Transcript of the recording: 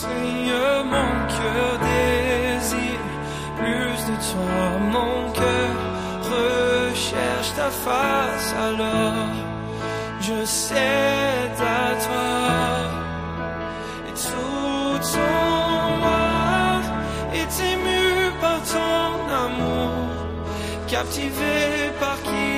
Seigneur, mon cœur désire plus de toi, mon cœur recherche ta face, alors je cède à toi. Et tout ton âme est ému par ton amour, captivé par qui